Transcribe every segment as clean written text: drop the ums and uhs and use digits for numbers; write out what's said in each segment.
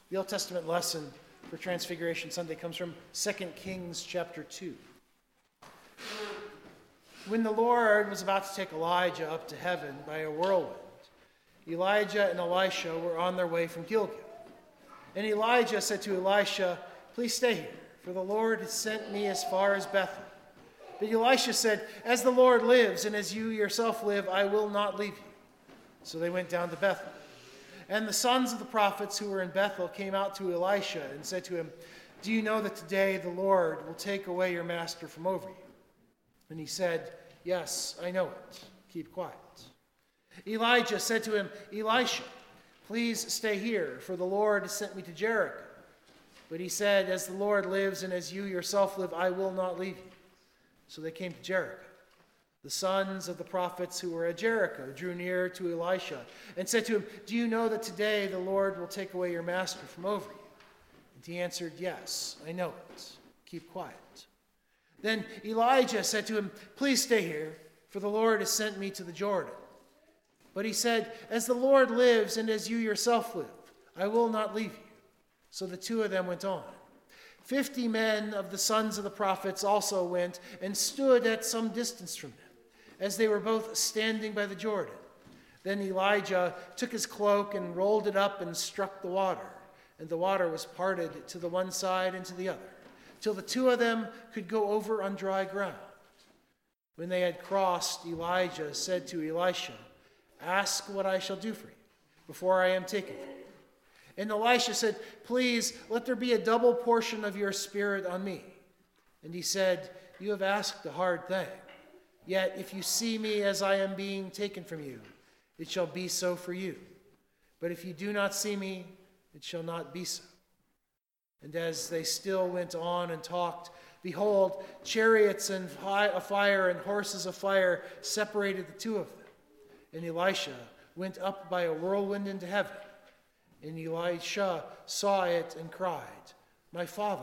The Old Testament lesson for Transfiguration Sunday comes from 2 Kings chapter 2. When the Lord was about to take Elijah up to heaven by a whirlwind, Elijah and Elisha were on their way from Gilgal. And Elijah said to Elisha, "Please stay here, for the Lord has sent me as far as Bethel." But Elisha said, "As the Lord lives, and as you yourself live, I will not leave you." So they went down to Bethel. And the sons of the prophets who were in Bethel came out to Elisha and said to him, "Do you know that today the Lord will take away your master from over you?" And he said, "Yes, I know it. Keep quiet." Elijah said to him, "Elisha, please stay here, for the Lord has sent me to Jericho." But he said, "As the Lord lives and as you yourself live, I will not leave you." So they came to Jericho. The sons of the prophets who were at Jericho drew near to Elisha and said to him, "Do you know that today the Lord will take away your master from over you?" And he answered, "Yes, I know it. Keep quiet." Then Elijah said to him, "Please stay here, for the Lord has sent me to the Jordan." But he said, "As the Lord lives and as you yourself live, I will not leave you." So the two of them went on. 50 men of the sons of the prophets also went and stood at some distance from them, as they were both standing by the Jordan. Then Elijah took his cloak and rolled it up and struck the water, and the water was parted to the one side and to the other, till the two of them could go over on dry ground. When they had crossed, Elijah said to Elisha, "Ask what I shall do for you before I am taken from you." And Elisha said, "Please, let there be a double portion of your spirit on me." And he said, "You have asked a hard thing. Yet if you see me as I am being taken from you, it shall be so for you. But if you do not see me, it shall not be so." And as they still went on and talked, behold, chariots of fire and horses of fire separated the two of them. And Elisha went up by a whirlwind into heaven. And Elisha saw it and cried, my father,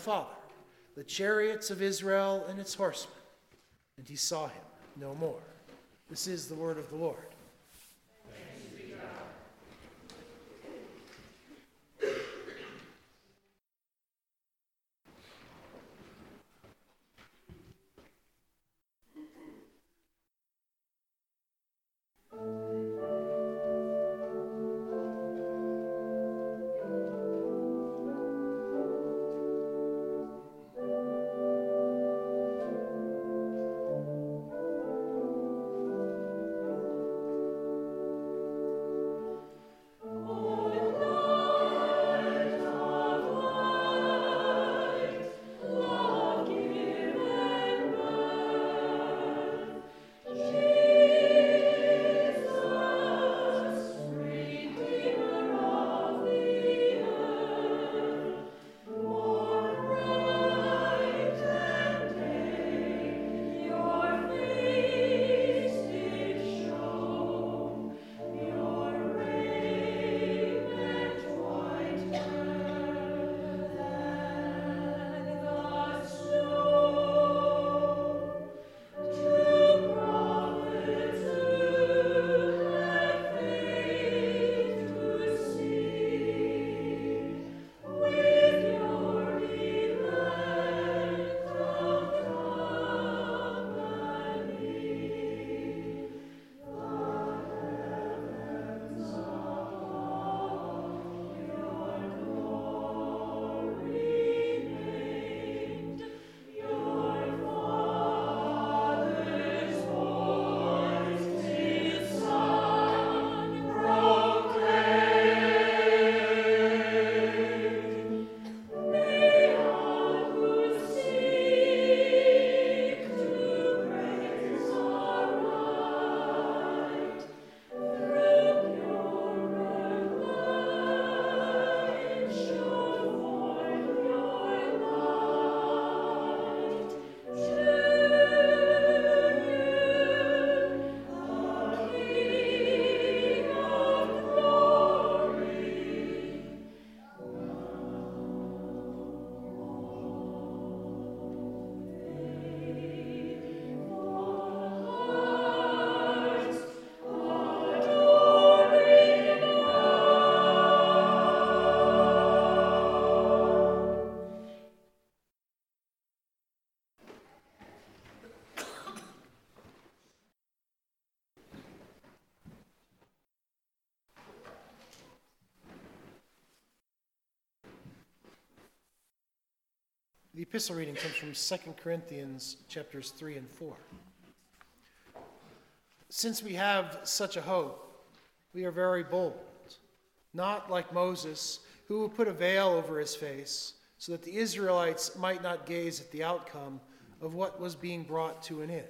the chariots of Israel and its horsemen." And he saw him no more. This is the word of the Lord. Thanks be to God. The epistle reading comes from 2 Corinthians chapters 3 and 4. Since we have such a hope, we are very bold, not like Moses, who put a veil over his face, so that the Israelites might not gaze at the outcome of what was being brought to an end.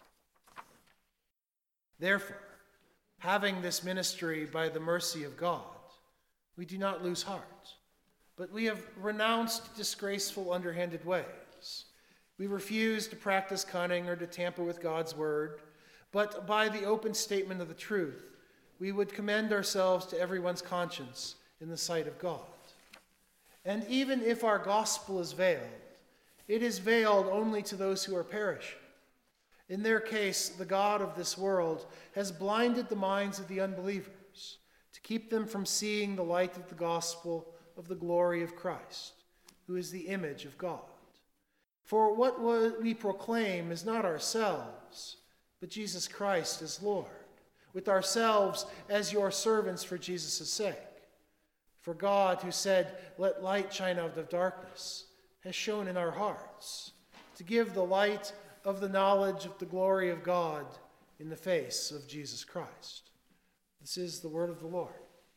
Therefore, having this ministry by the mercy of God, we do not lose heart. But we have renounced disgraceful, underhanded ways. We refuse to practice cunning or to tamper with God's word, but by the open statement of the truth, we would commend ourselves to everyone's conscience in the sight of God. And even if our gospel is veiled, it is veiled only to those who are perishing. In their case, the God of this world has blinded the minds of the unbelievers to keep them from seeing the light of the gospel of the glory of Christ, who is the image of God. For what we proclaim is not ourselves, but Jesus Christ as Lord, with ourselves as your servants for Jesus' sake. For God, who said, "Let light shine out of darkness," has shone in our hearts to give the light of the knowledge of the glory of God in the face of Jesus Christ. This is the word of the Lord.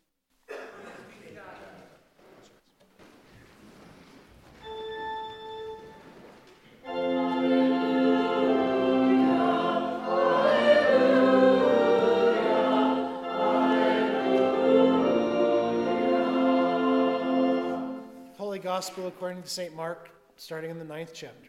Holy Gospel according to St. Mark, starting in the 9th chapter.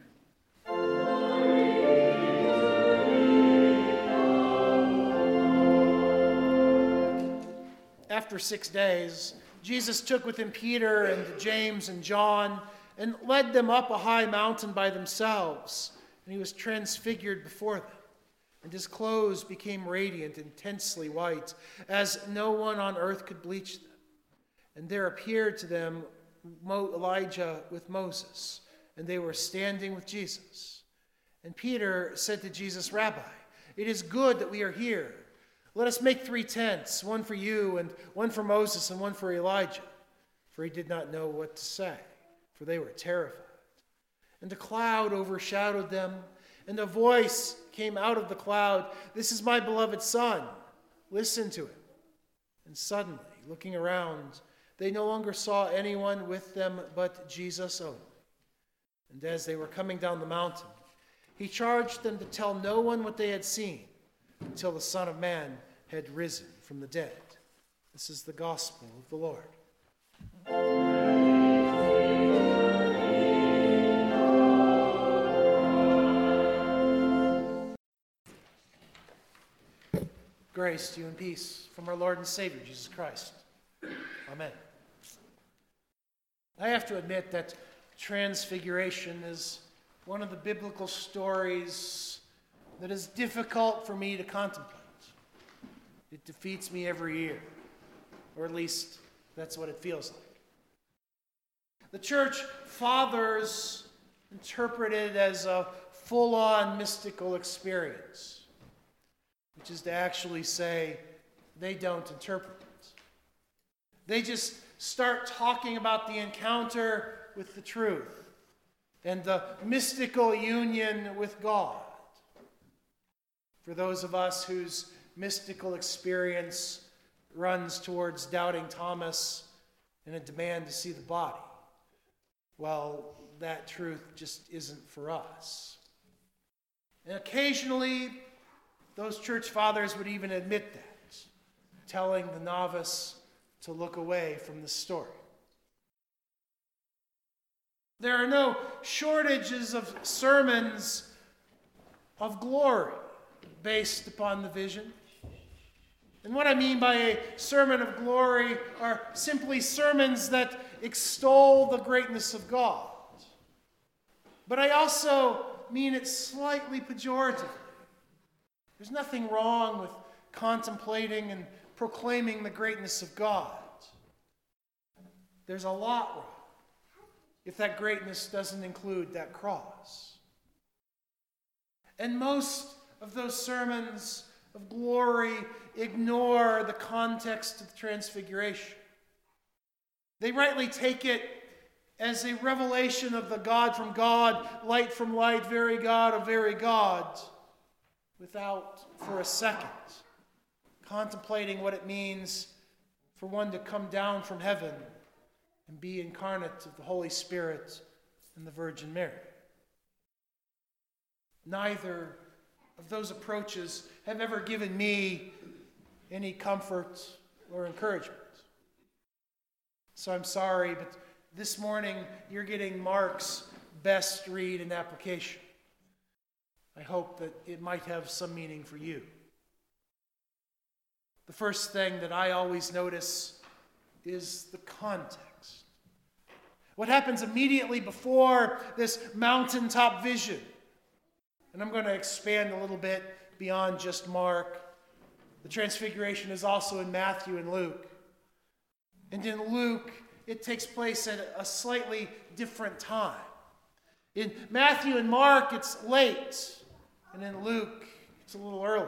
After 6 days, Jesus took with him Peter and James and John and led them up a high mountain by themselves, and he was transfigured before them. And his clothes became radiant, intensely white, as no one on earth could bleach them. And there appeared to them Elijah with Moses, and they were standing with Jesus. And Peter said to Jesus, "Rabbi, it is good that we are here. Let us make 3 tents, one for you, and one for Moses, and one for Elijah." For he did not know what to say, for they were terrified. And a cloud overshadowed them, and a voice came out of the cloud, "This is my beloved Son. Listen to him." And suddenly, looking around, they no longer saw anyone with them but Jesus only. And as they were coming down the mountain, he charged them to tell no one what they had seen until the Son of Man had risen from the dead. This is the gospel of the Lord. Grace to you and peace from our Lord and Savior, Jesus Christ. Amen. I have to admit that Transfiguration is one of the biblical stories that is difficult for me to contemplate. It defeats me every year, or at least that's what it feels like. The church fathers interpret it as a full-on mystical experience, which is to actually say they don't interpret it. They just start talking about the encounter with the truth and the mystical union with God. For those of us whose mystical experience runs towards doubting Thomas and a demand to see the body, well, that truth just isn't for us. And occasionally, those church fathers would even admit that, telling the novice to look away from the story. There are no shortages of sermons of glory based upon the vision. And what I mean by a sermon of glory are simply sermons that extol the greatness of God. But I also mean it slightly pejoratively. There's nothing wrong with contemplating and proclaiming the greatness of God. There's a lot wrong if that greatness doesn't include that cross. And most of those sermons of glory ignore the context of the Transfiguration. They rightly take it as a revelation of the God from God, light from light, very God of very God, without for a second contemplating what it means for one to come down from heaven and be incarnate of the Holy Spirit and the Virgin Mary. Neither of those approaches have ever given me any comfort or encouragement. So I'm sorry, but this morning you're getting Mark's best read and application. I hope that it might have some meaning for you. The first thing that I always notice is the context. What happens immediately before this mountaintop vision? And I'm going to expand a little bit beyond just Mark. The Transfiguration is also in Matthew and Luke. And in Luke, it takes place at a slightly different time. In Matthew and Mark, it's late. And in Luke, it's a little earlier.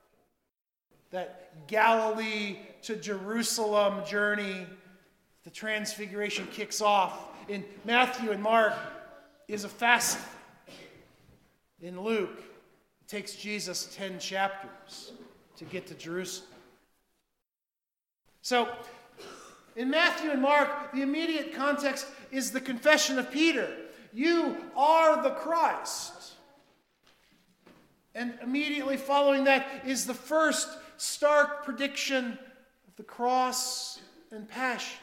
That Galilee to Jerusalem journey, the Transfiguration kicks off. In Matthew and Mark is a fast. In Luke, it takes Jesus 10 chapters to get to Jerusalem. So, in Matthew and Mark, the immediate context is the confession of Peter. You are the Christ. And immediately following that is the first stark prediction of the cross and passion.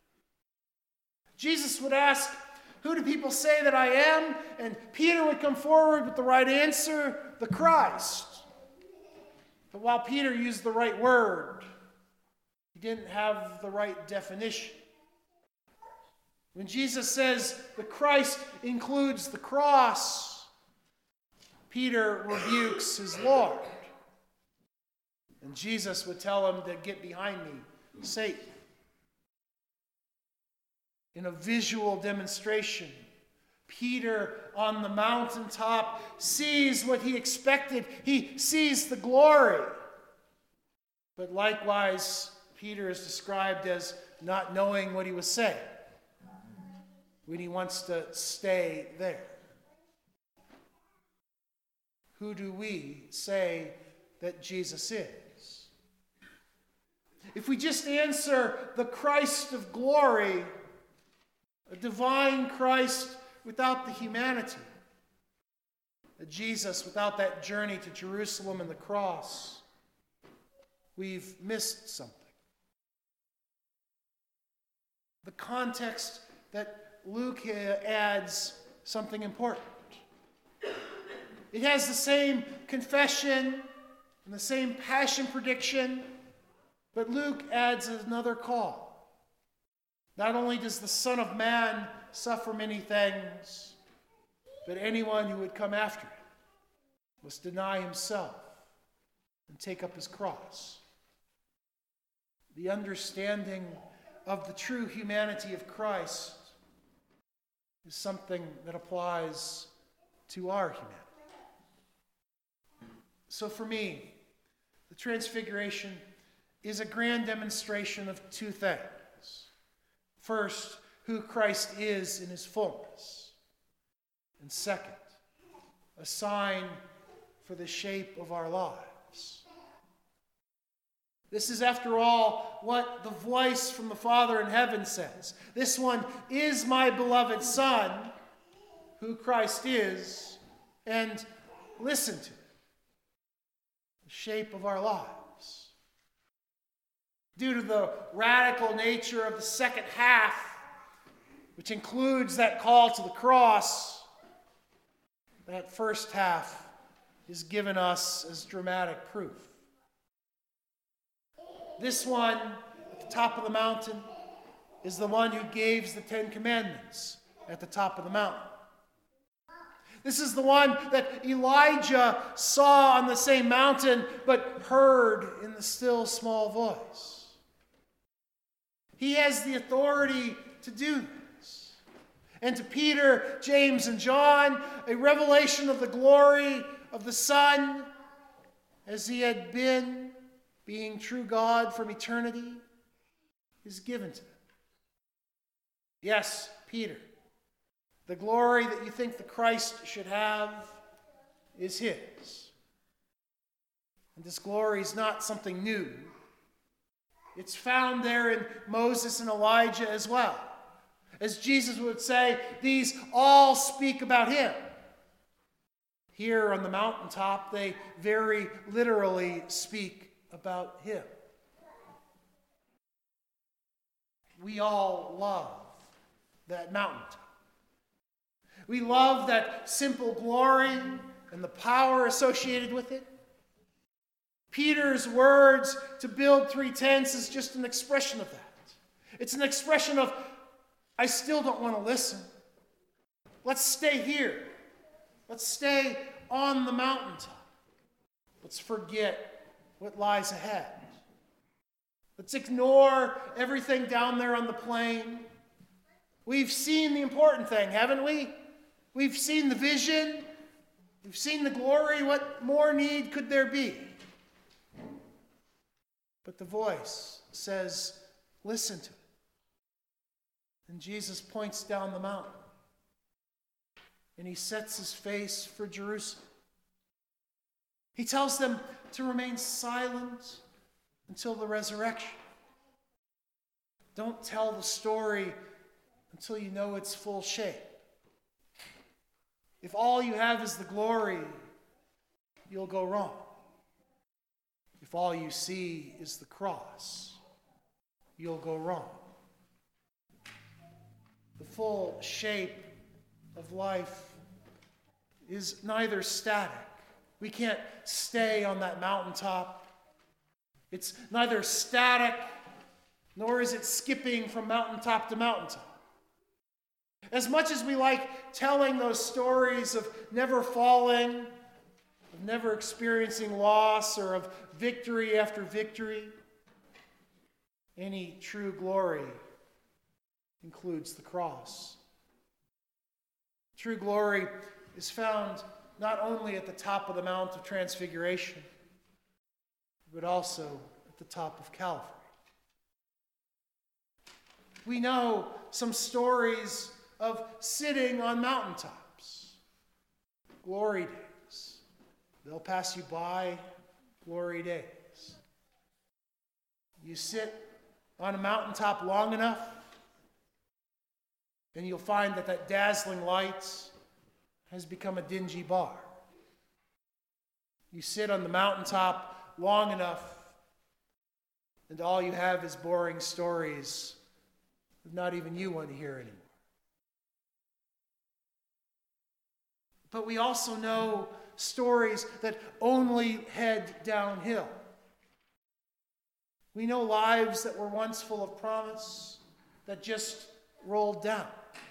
Jesus would ask, "Who do people say that I am?" And Peter would come forward with the right answer, the Christ. But while Peter used the right word, he didn't have the right definition. When Jesus says the Christ includes the cross, Peter rebukes his Lord. And Jesus would tell him to get behind me, Satan. In a visual demonstration, Peter on the mountaintop sees what he expected. He sees the glory. But likewise, Peter is described as not knowing what he was saying when he wants to stay there. Who do we say that Jesus is? If we just answer the Christ of glory, a divine Christ without the humanity, a Jesus without that journey to Jerusalem and the cross, we've missed something. The context that Luke adds something important. It has the same confession and the same passion prediction, but Luke adds another call. Not only does the Son of Man suffer many things, but anyone who would come after him must deny himself and take up his cross. The understanding of the true humanity of Christ is something that applies to our humanity. So for me, the Transfiguration is a grand demonstration of two things. First, who Christ is in his fullness. And second, a sign for the shape of our lives. This is, after all, what the voice from the Father in heaven says. This one is my beloved Son, who Christ is, and listen to it. The shape of our lives. Due to the radical nature of the second half, which includes that call to the cross, that first half is given us as dramatic proof. This one, at the top of the mountain, is the one who gave the 10 Commandments at the top of the mountain. This is the one that Elijah saw on the same mountain, but heard in the still small voice. He has the authority to do this. And to Peter, James, and John, a revelation of the glory of the Son as he had been, being true God from eternity, is given to them. Yes, Peter, The glory that you think the Christ should have is his. And this glory is not something new. It's found there in Moses and Elijah as well. As Jesus would say, these all speak about him. Here on the mountaintop, they very literally speak about him. We all love that mountaintop. We love that simple glory and the power associated with it. Peter's words to build 3 tents is just an expression of that. It's an expression of, I still don't want to listen. Let's stay here. Let's stay on the mountaintop. Let's forget what lies ahead. Let's ignore everything down there on the plain. We've seen the important thing, haven't we? We've seen the vision. We've seen the glory. What more need could there be? But the voice says, listen to it. And Jesus points down the mountain. And he sets his face for Jerusalem. He tells them to remain silent until the resurrection. Don't tell the story until you know its full shape. If all you have is the glory, you'll go wrong. If all you see is the cross, you'll go wrong. The full shape of life is neither static. We can't stay on that mountaintop. It's neither static, nor is it skipping from mountaintop to mountaintop. As much as we like telling those stories of never falling, of never experiencing loss, or of victory after victory, any true glory includes the cross. True glory is found not only at the top of the Mount of Transfiguration, but also at the top of Calvary. We know some stories of sitting on mountaintops. Glory days. They'll pass you by, glory days. You sit on a mountaintop long enough, and you'll find that dazzling light has become a dingy bar. You sit on the mountaintop long enough, and all you have is boring stories that not even you want to hear anymore. But we also know stories that only head downhill. We know lives that were once full of promise that just rolled down.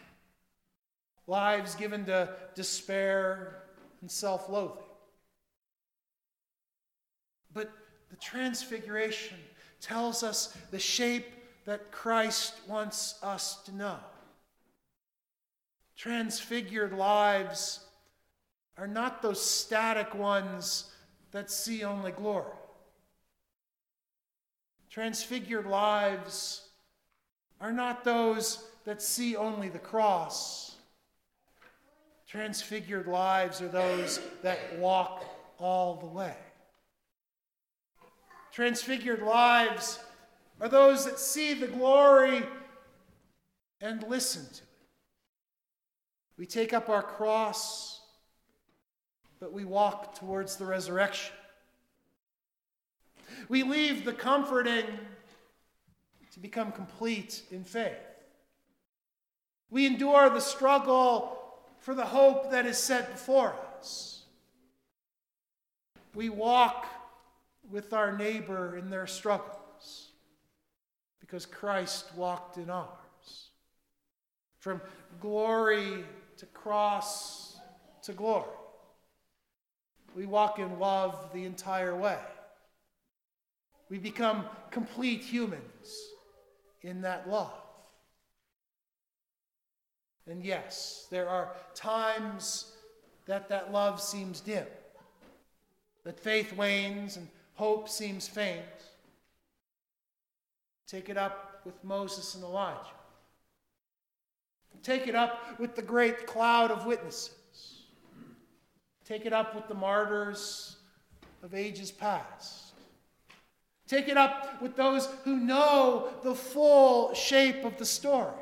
Lives given to despair and self-loathing. But the Transfiguration tells us the shape that Christ wants us to know. Transfigured lives are not those static ones that see only glory. Transfigured lives are not those that see only the cross. Transfigured lives are those that walk all the way. Transfigured lives are those that see the glory and listen to it. We take up our cross, but we walk towards the resurrection. We leave the comforting to become complete in faith. We endure the struggle for the hope that is set before us. We walk with our neighbor in their struggles because Christ walked in ours. From glory to cross to glory. We walk in love the entire way. We become complete humans in that love. And yes, there are times that love seems dim, that faith wanes and hope seems faint. Take it up with Moses and Elijah. Take it up with the great cloud of witnesses. Take it up with the martyrs of ages past. Take it up with those who know the full shape of the story.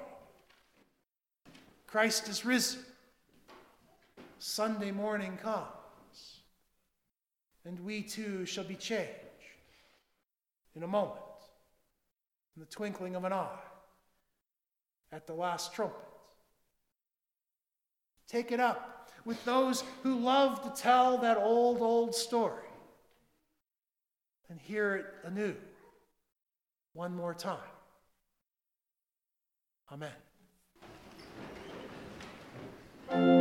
Christ is risen. Sunday morning comes, and we too shall be changed in a moment, in the twinkling of an eye, at the last trumpet. Take it up with those who love to tell that old story and hear it anew one more time. Amen.